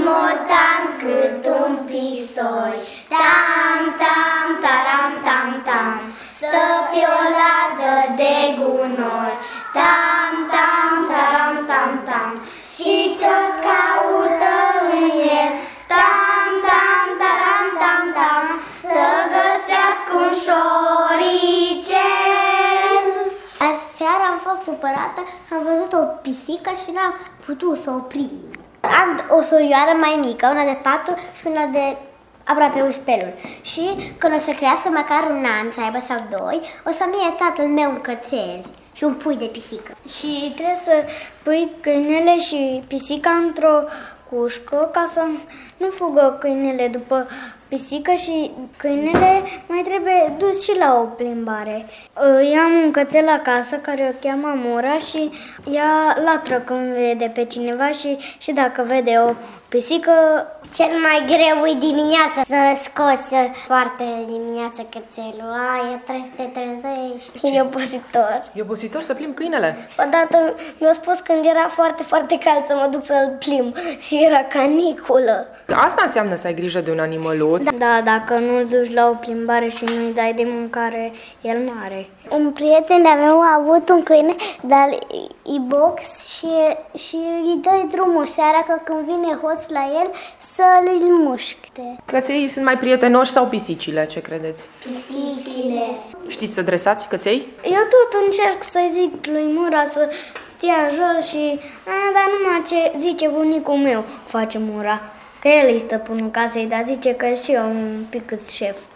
Motan cât un pisoi, tam, tam, taram, tam, tam, stă pe o ladă de gunoi, tam, tam, taram, tam, tam, și tot caută în el, tam, tam, taram, tam, tam, să găsească un șoricel. Aseară am fost supărată, am văzut o pisică și n-am putut să o prind. Am o sorioară mai mică, una de 4 și una de aproape 11 luni. Și când o să crească măcar un an, să aibă sau 2, o să-mi iei tatăl meu un cățel și un pui de pisică. Și trebuie să pui câinele și pisica într-o cușcă ca să nu fugă câinele după pisică și câinele mai trebuie dus și la o plimbare. Eu am un cățel acasă care o cheamă Mura și ea latră când vede pe cineva și dacă vede o pisică. Cel mai greu e dimineața să scoți foarte dimineața cățelul. Trebuie să te trezești. E obositor. E obositor să plimbi câinele? Odată mi-a spus când era foarte, foarte cald să mă duc să-l plimb și era caniculă. Asta înseamnă să ai grijă de un animăluț. Da, dacă nu-l duci la o plimbare și nu-i dai de mâncare, el mare. Un prieten de-a meu a avut un câine, dar e box și îi dai drumul seara că când vine hoț la el să-l muște. Căței sunt mai prietenoși sau pisicile? Ce credeți? Pisicile. Știți să dresați căței? Eu tot încerc să-i zic lui Mura să stea jos și... dar numai ce zice bunicul meu face Mura. Că el e stăpânul casei, dar zice că și eu un pic cât șef.